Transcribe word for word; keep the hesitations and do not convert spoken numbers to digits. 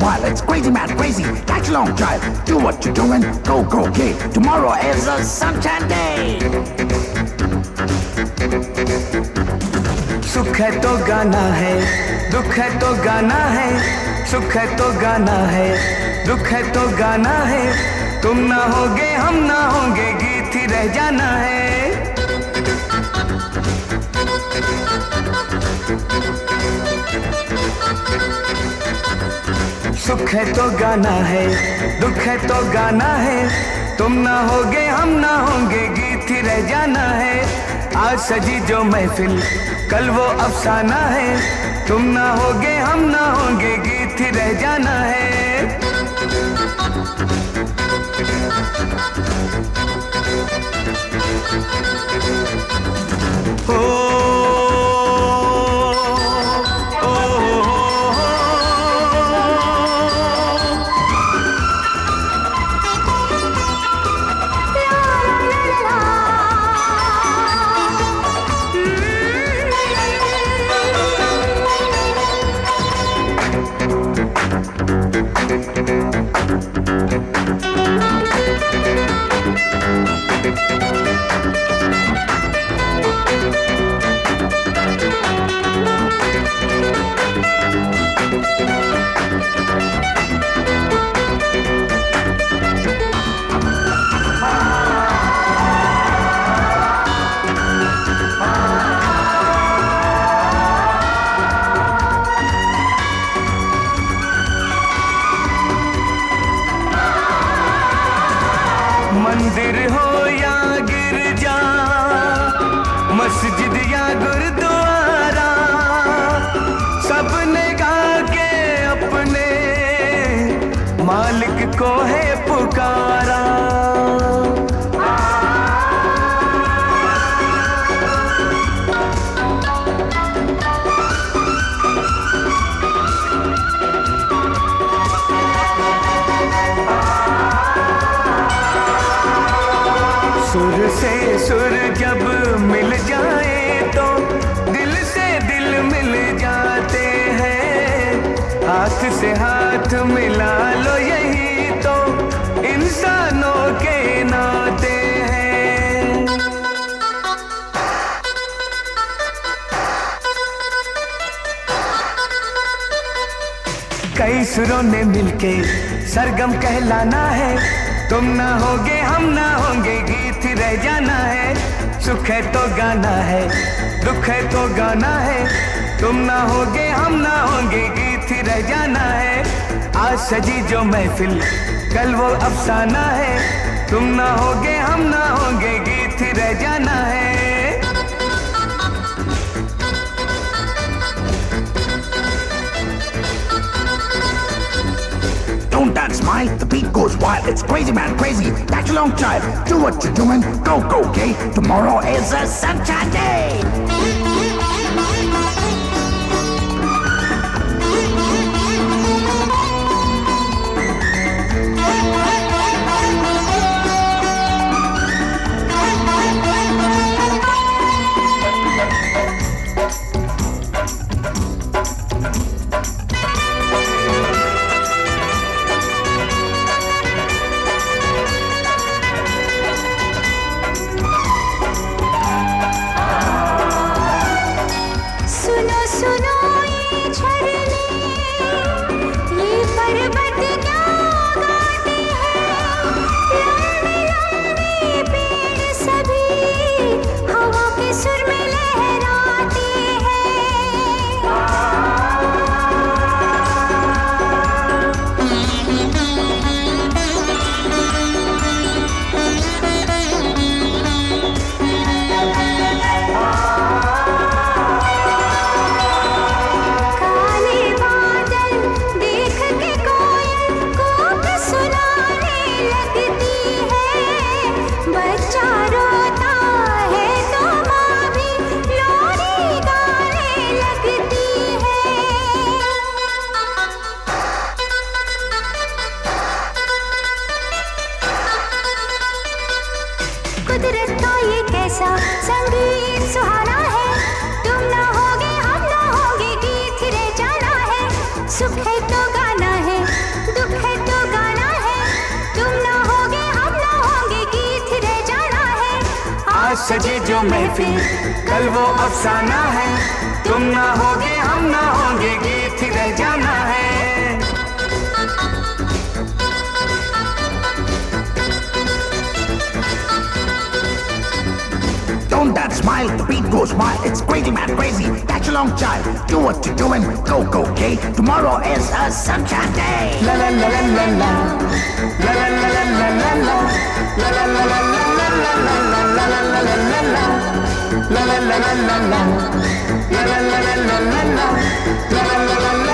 wild, it's crazy mad crazy, catch a long drive, do what you're doing, go go gay, tomorrow is a sunshine day. सुख है तो गाना है, दुख है तो गाना है, सुख है तो गाना है, दुख है तो गाना है, तुम ना होगे हम ना होंगे गीत ही रह जाना है। सुख है तो गाना है, दुख है तो गाना है, तुम ना होगे हम ना होंगे गीत ही रह जाना है। आज सजी जो महफिल कल वो अफसाना है, तुम ना होगे हम ना होंगे गीत ही रह जाना है। ओ मंदिर हो या गिरजा, मस्जिद या गुरुद्वारा, सबने गा के अपने मालिक को है पुकारा। सुर से सुर जब मिल जाए तो दिल से दिल मिल जाते हैं, हाथ से हाथ मिला लो यही तो इंसानों के नाते हैं। कई सुरों ने मिलके सरगम कहलाना है, तुम ना होगे हम ना होंगे गीत ही रह जाना है। सुख है तो गाना है, दुख है तो गाना है, तुम ना होगे हम ना होंगे गीत ही रह जाना है। आज सजी जो महफिल कल वो अफसाना है, तुम ना होगे हम ना होंगे गीत ही रह जाना है। Don't dance, Mike, the beat goes wild, it's crazy man crazy, catch a long drive, do what you're doing, go go gay, tomorrow is a sunshine day. सुख है तो गाना है। सजी जो महफिल कल वो अफसाना है, तुम ना होगे हम ना होंगे गीत ही रह जाना है। Don't that smile, the beat goes wild. It's crazy man, crazy. Catch along, child. Do what you're doing. Go, go, okay? Tomorrow is a sunshine day. La la la la la la. La la la la la la la. La la la la la la la la la la la la la la. La la la la la la. La la la la la la la. La la la la la.